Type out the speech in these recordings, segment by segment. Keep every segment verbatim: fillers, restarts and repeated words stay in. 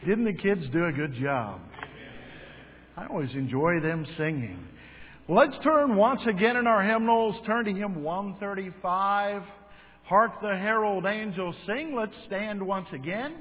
Didn't the kids do a good job? I always enjoy them singing. Let's turn once again in our hymnals. Turn to hymn one thirty-five. Hark the herald angels sing. Let's stand once again.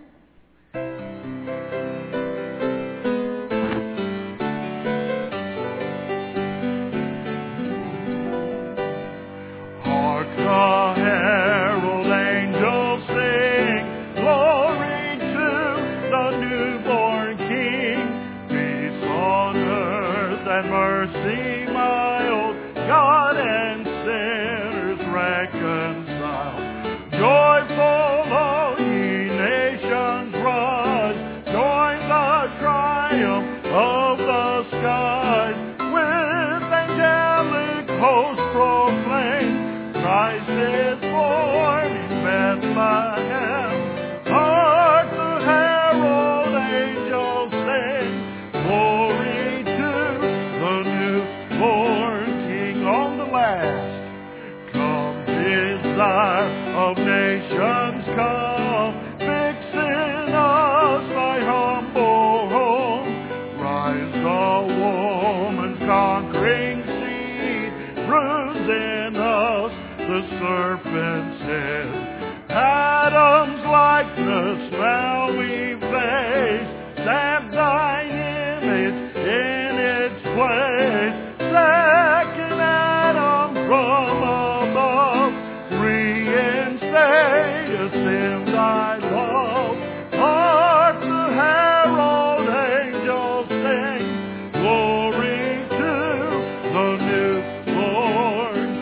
Hark the herald angels sing. Glory to the newborn King. Peace on earth and mercy mild. God and sinners reconciled. Joyful, all ye nations, rise. Join the triumph of the skies. With angelic hosts proclaim, Christ is born in Bethlehem. Hark the herald angels sing. Glory to the newborn King. On the last, come desire of nations, come, fixing us thy humble home. Rise the woman's conquering seed, bruise in us the serpent's head. Adam's likeness now we face, stamp thine image in its place. Second Adam from above, reinstate us in thy love. Hark the herald angels sing. Glory to the newborn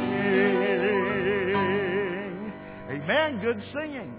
King. Amen. Good singing.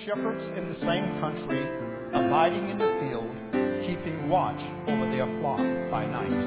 shepherds in the same country, abiding in the field, keeping watch over their flock by night.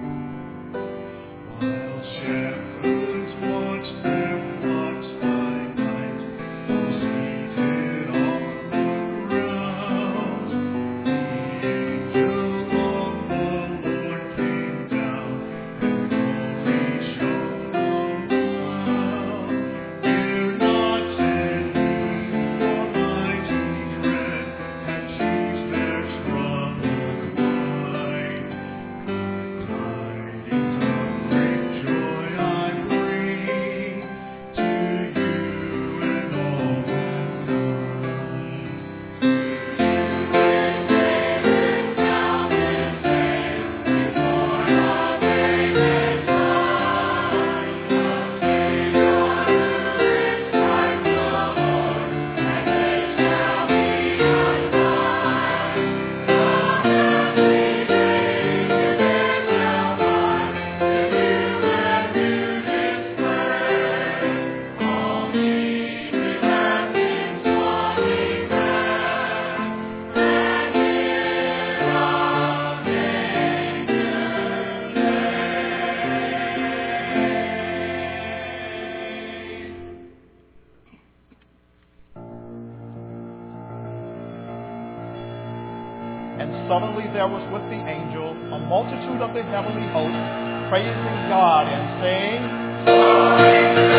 While shepherds watch their flocks by night, seated on the ground, the angel of the Lord came down, and glory shone around. Fear not, said he, for mighty dread hath changed their troubled mind. Tidings of great joy I bring to you and all And suddenly there was with the angel a multitude of the heavenly hosts, praising God and saying,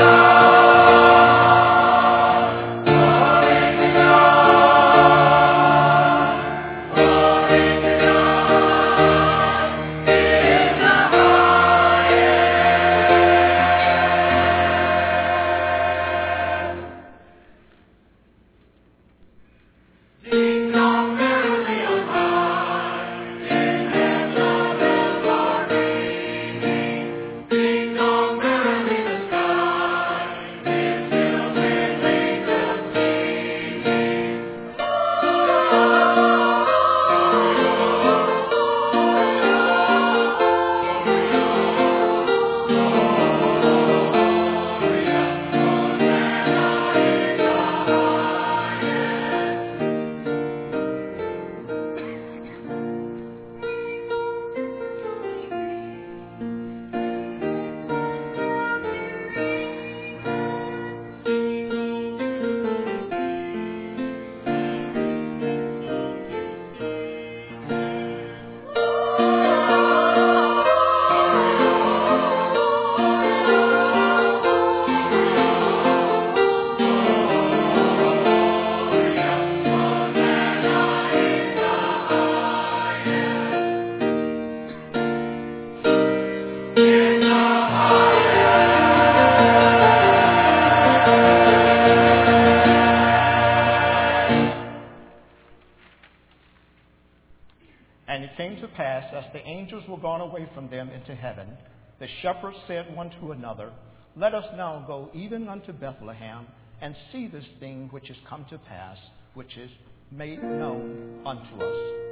And it came to pass, as the angels were gone away from them into heaven, the shepherds said one to another, Let us now go even unto Bethlehem, and see this thing which is come to pass, which is made known unto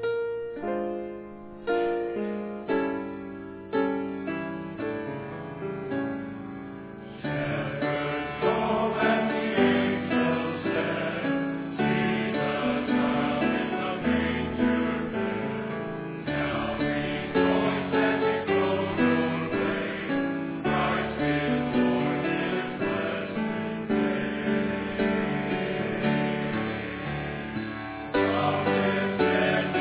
us. Amen.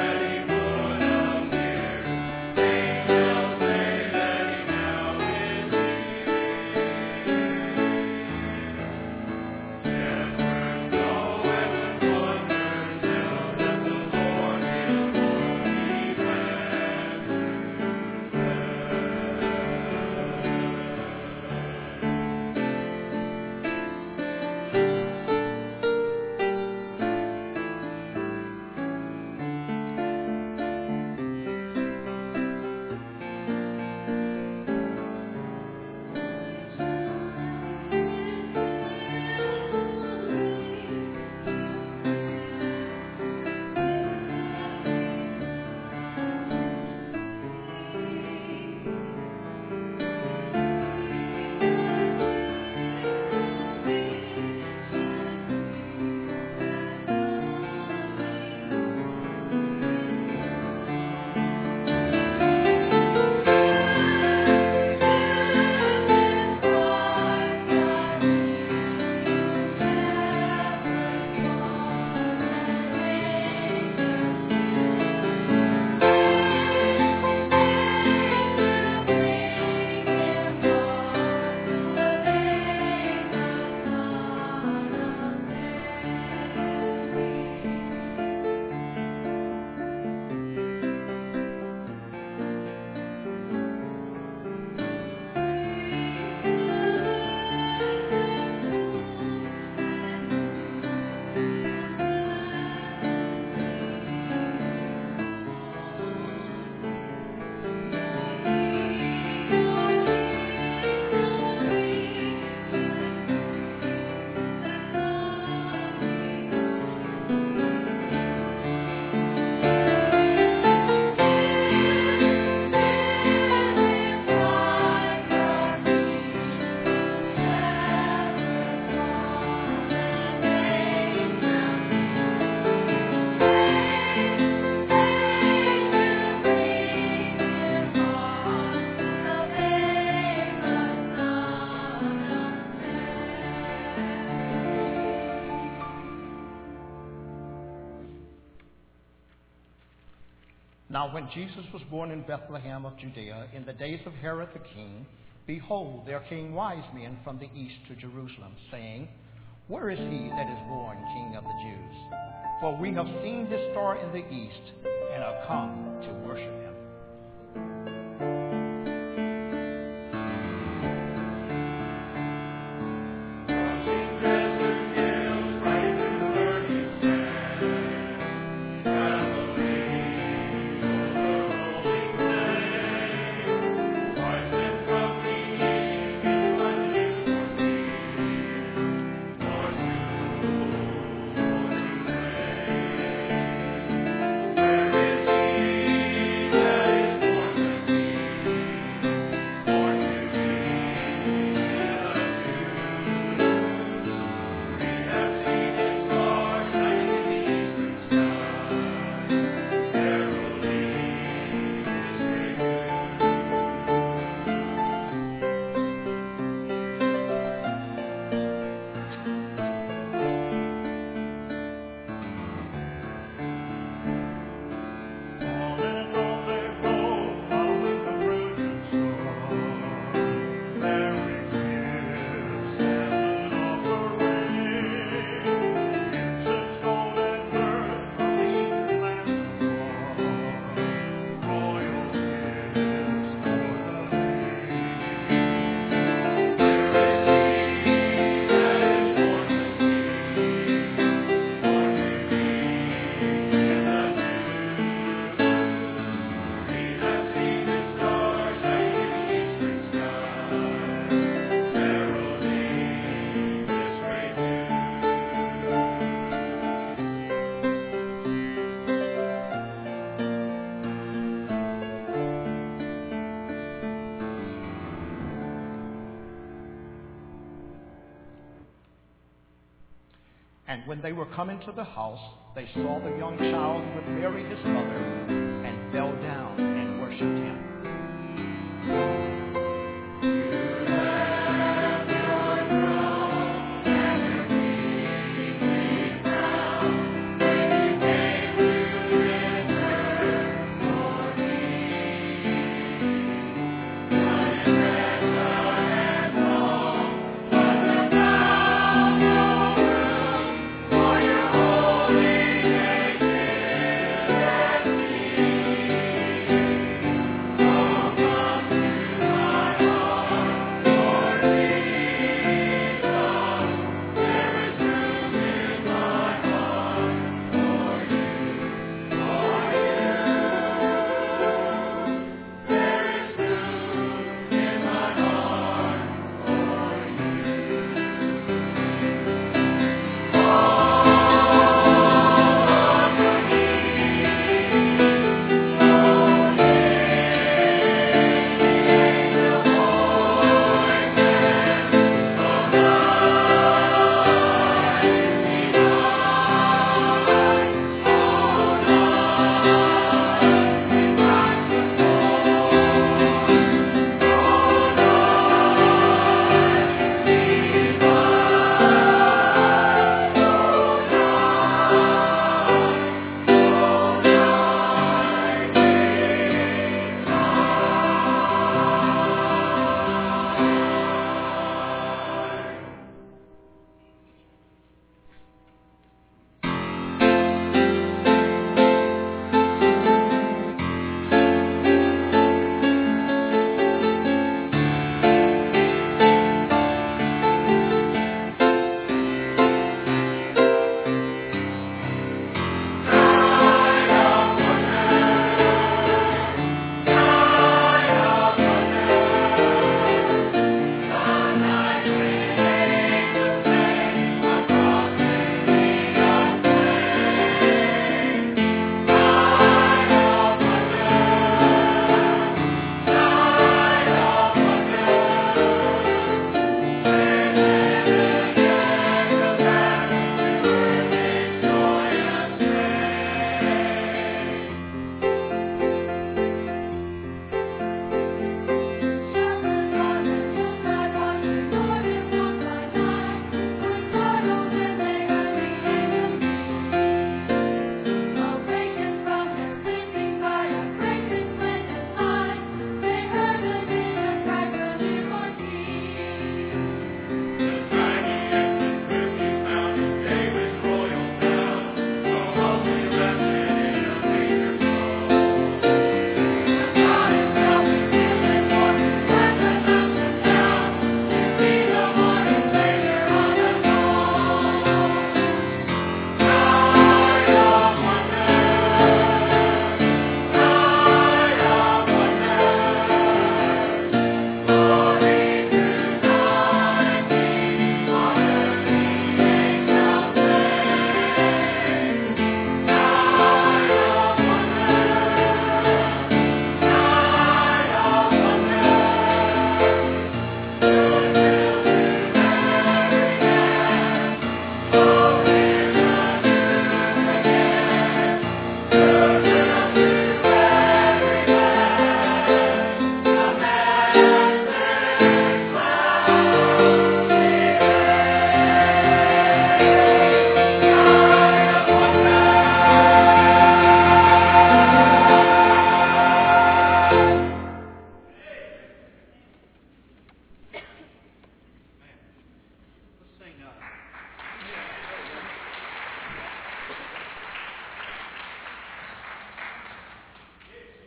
Now when Jesus was born in Bethlehem of Judea in the days of Herod the king, behold, there came wise men from the east to Jerusalem, saying, Where is he that is born King of the Jews? For we have seen his star in the east, and are come to worship him. And when they were come into the house, they saw the young child with Mary his mother, and fell down and worshipped him. Holy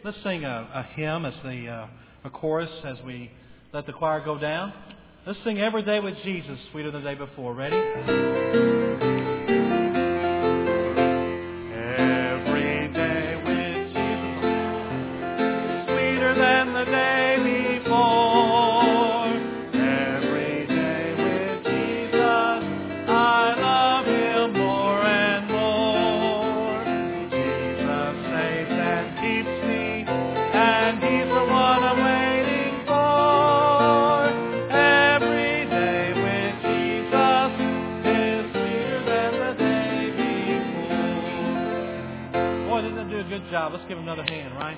Let's sing a, a hymn as the uh, a chorus as we let the choir go down. Let's sing Every Day with Jesus, sweeter than the day before. Ready? Every day with Jesus, sweeter than the day before. Every day with Jesus, I love Him more and more. Jesus saves and keeps me, and He's the one I'm waiting for. Every day with Jesus is sweeter than the day before. Boy, didn't that do a good job? Let's give him another hand, right?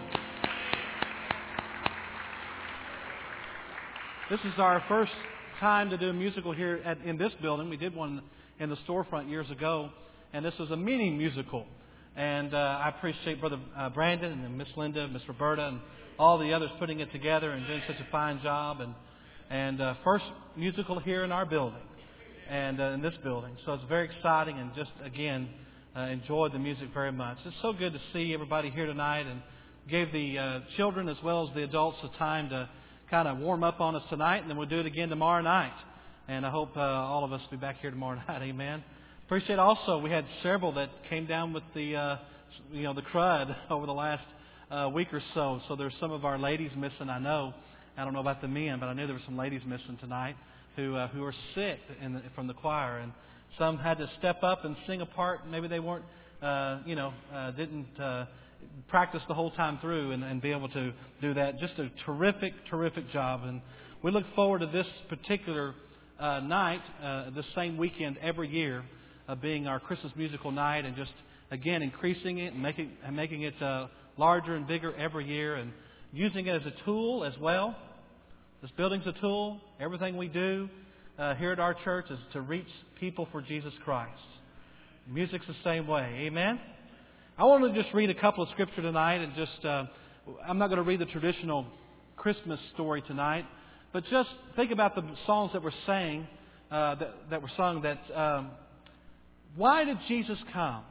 This is our first time to do a musical here at, in this building. We did one in the storefront years ago, and this was a mini musical. And uh, I appreciate Brother uh, Brandon and Miss Linda, Miss Roberta, and all the others putting it together and doing such a fine job. And and uh, first musical here in our building, and uh, in this building. So it's very exciting, and just again uh, enjoyed the music very much. It's so good to see everybody here tonight, and gave the uh, children as well as the adults a time to kind of warm up on us tonight, and then we'll do it again tomorrow night. And I hope uh, all of us will be back here tomorrow night. Amen. Appreciate also we had several that came down with the uh, you know the crud over the last uh, week or so. So there's some of our ladies missing. I know. I don't know about the men, but I knew there were some ladies missing tonight who uh, who are sick in the, from the choir, and some had to step up and sing a part. Maybe they weren't uh, you know uh, didn't. Uh, practice the whole time through and, and be able to do that. Just a terrific, terrific job. And we look forward to this particular uh, night, uh, this same weekend every year, uh, being our Christmas musical night, and just, again, increasing it and making, and making it uh, larger and bigger every year, and using it as a tool as well. This building's a tool. Everything we do uh, here at our church is to reach people for Jesus Christ. Music's the same way. Amen? I want to just read a couple of scripture tonight, and just uh, I'm not going to read the traditional Christmas story tonight, but just think about the songs that were sang, uh, that, that were sung. That um, why did Jesus come?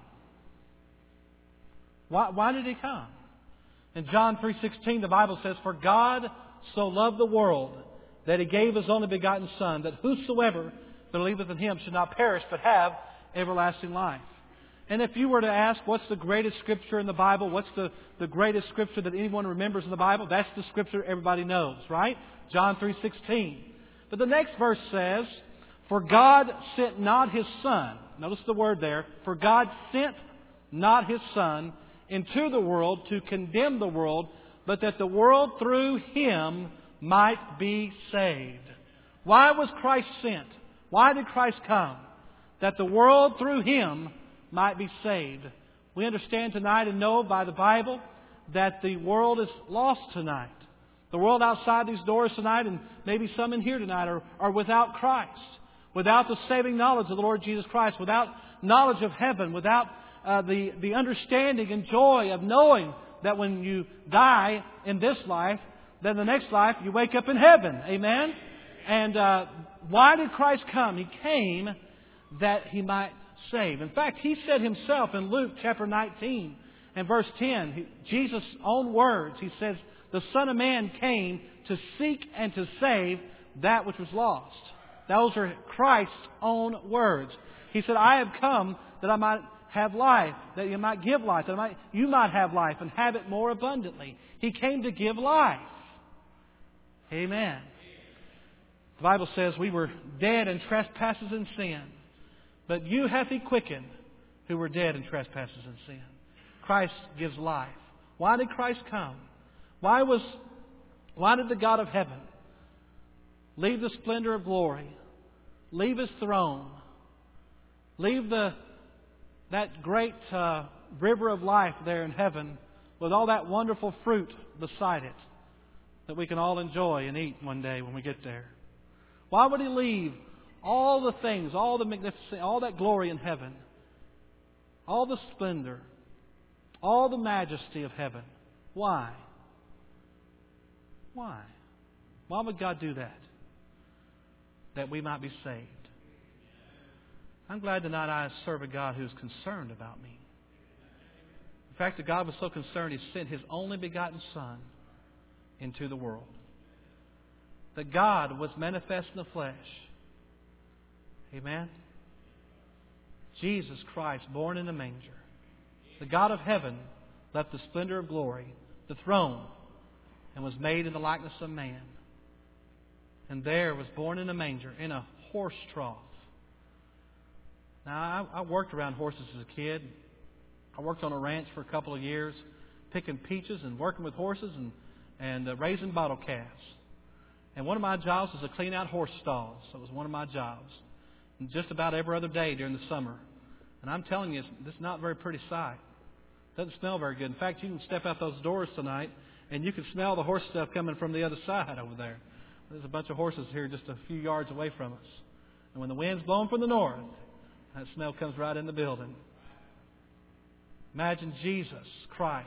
Why, why did He come? In John three sixteen, the Bible says, "For God so loved the world that He gave His only begotten Son, that whosoever believeth in Him should not perish but have everlasting life." And if you were to ask, what's the greatest scripture in the Bible? What's the, the greatest scripture that anyone remembers in the Bible? That's the scripture everybody knows, right? John three sixteen. But the next verse says, "For God sent not His Son." Notice the word there. "For God sent not His Son into the world to condemn the world, but that the world through Him might be saved." Why was Christ sent? Why did Christ come? That the world through Him might be saved. We understand tonight and know by the Bible that the world is lost tonight. The world outside these doors tonight, and maybe some in here tonight, are, are without Christ, without the saving knowledge of the Lord Jesus Christ, without knowledge of heaven, without uh, the, the understanding and joy of knowing that when you die in this life, then the next life you wake up in heaven. Amen? And uh, why did Christ come? He came that He might save. In fact, He said Himself in Luke chapter nineteen and verse ten, he, Jesus' own words, He says, "The Son of Man came to seek and to save that which was lost." Those are Christ's own words. He said, "I have come that I might have life, that you might give life, that I might, you might have life and have it more abundantly." He came to give life. Amen. The Bible says we were dead in trespasses and sin, but you hath He quickened who were dead in trespasses and sin. Christ gives life. Why did Christ come? Why was, why did the God of heaven leave the splendor of glory, leave His throne, leave the that great uh, river of life there in heaven with all that wonderful fruit beside it that we can all enjoy and eat one day when we get there? Why would He leave all the things, all the magnificent, all that glory in heaven, all the splendor, all the majesty of heaven? Why? Why? Why would God do that? That we might be saved. I'm glad tonight I serve a God who's concerned about me. In fact, that God was so concerned, He sent His only begotten Son into the world. That God was manifest in the flesh. Amen? Jesus Christ, born in a manger. The God of heaven left the splendor of glory, the throne, and was made in the likeness of man. And there was born in a manger, in a horse trough. Now, I, I worked around horses as a kid. I worked on a ranch for a couple of years, picking peaches and working with horses and, and uh, raising bottle calves. And one of my jobs was to clean out horse stalls. That was one of my jobs. And just about every other day during the summer. And I'm telling you, it's, it's not a very pretty sight. It doesn't smell very good. In fact, you can step out those doors tonight and you can smell the horse stuff coming from the other side over there. There's a bunch of horses here just a few yards away from us. And when the wind's blowing from the north, that smell comes right in the building. Imagine Jesus Christ,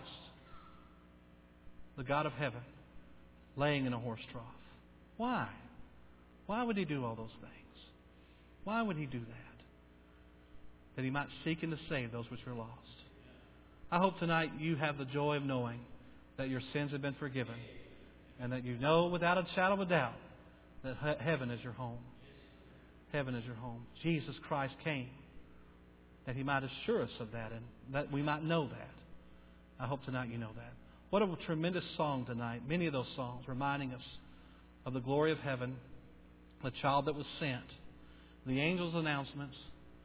the God of heaven, laying in a horse trough. Why? Why would He do all those things? Why would He do that? That He might seek and to save those which are lost. I hope tonight you have the joy of knowing that your sins have been forgiven and that you know without a shadow of a doubt that heaven is your home. Heaven is your home. Jesus Christ came that He might assure us of that and that we might know that. I hope tonight you know that. What a tremendous song tonight. Many of those songs reminding us of the glory of heaven, the child that was sent, the angel's announcements,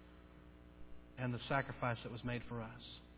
and the sacrifice that was made for us.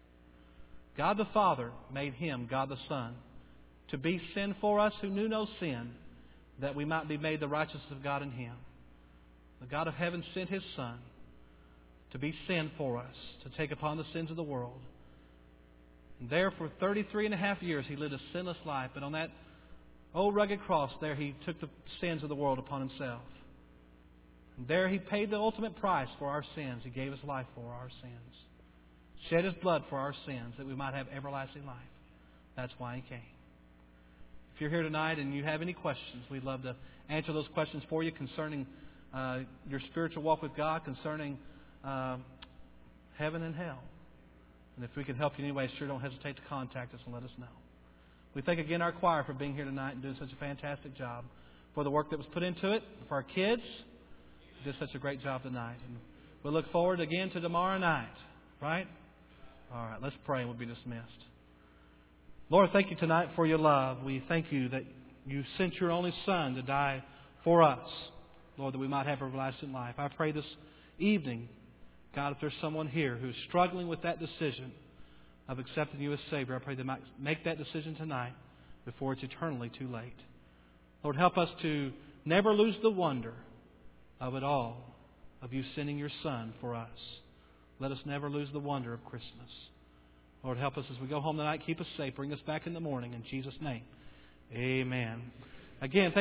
God the Father made Him, God the Son, to be sin for us who knew no sin, that we might be made the righteousness of God in Him. The God of heaven sent His Son to be sin for us, to take upon the sins of the world. And there for thirty-three and a half years He lived a sinless life, but on that old rugged cross there He took the sins of the world upon Himself. And there He paid the ultimate price for our sins. He gave His life for our sins. Shed His blood for our sins that we might have everlasting life. That's why He came. If you're here tonight and you have any questions, we'd love to answer those questions for you concerning uh, your spiritual walk with God, concerning uh, heaven and hell. And if we can help you in any way, sure don't hesitate to contact us and let us know. We thank again our choir for being here tonight and doing such a fantastic job, for the work that was put into it, for our kids. They did such a great job tonight. And we look forward again to tomorrow night. Right? All right, let's pray and we'll be dismissed. Lord, thank You tonight for Your love. We thank You that You sent Your only Son to die for us. Lord, that we might have everlasting life. I pray this evening, God, if there's someone here who's struggling with that decision of accepting You as Savior, I pray they might make that decision tonight before it's eternally too late. Lord, help us to never lose the wonder of it all, of You sending Your Son for us. Let us never lose the wonder of Christmas. Lord, help us as we go home tonight. Keep us safe. Bring us back in the morning. In Jesus' name, amen. Again, thank